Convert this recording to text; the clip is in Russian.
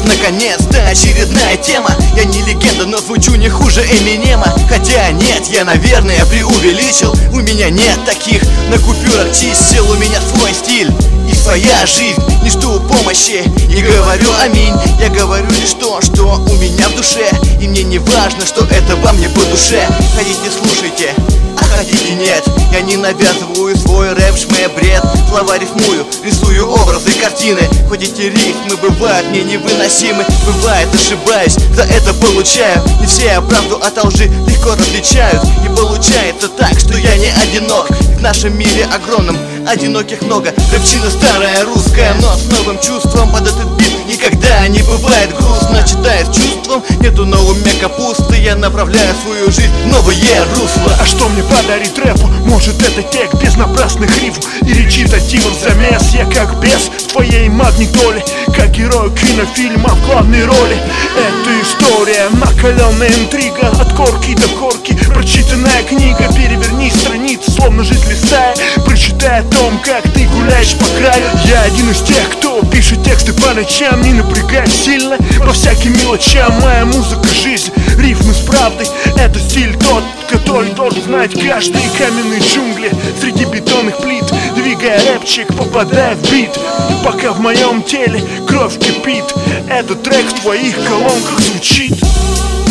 наконец-то очередная тема. Я не легенда, но звучу не хуже Эминема. Хотя нет, я, наверное, преувеличил. У меня нет таких на купюрах чисел. У меня свой стиль и своя жизнь. Не жду помощи, не говорю аминь. Я говорю лишь то, что у меня в душе. И мне не важно, что это вам не по душе. Хотите, слушайте, а хотите нет. Я не навязываю свой рэп, шмэ, бред. Слова рифмую, рисую образы, картины. Хоть эти рифмы бывают мне невыносимы. Бывает, ошибаюсь, за это получаю. Не все я правду от лжи легко различают. И получается так, что я не одинок. В нашем мире огромном одиноких много. Рэпчина старая русская, но с новым чувством. Под этот бит никогда не бывает грустно. Читая с чувством, нету на уме капусты. Я направляю свою жизнь в новое русло. А что мне подарит рэпу? Может, это текст без напрасных рифм и речитативов замес. Я как бес в твоей магнитоле, как герой кинофильма в главной роли. Это история, накаленная интрига, от корки до корки. Прочитанная книга, переверни страницы, словно жизнь листая. Прочитай о том, как ты гуляешь по краю. Я один из тех, кто пишет тексты по ночам, не напрягаясь сильно по всяким мелочам. Моя музыка — жизнь, рифмы с правдой. Это стиль тот, который должен знать каждый. Каменные джунгли среди бетонных плит, двигая рэпчик, попадая в бит. Пока в моем теле кровь кипит, этот трек в твоих колонках звучит.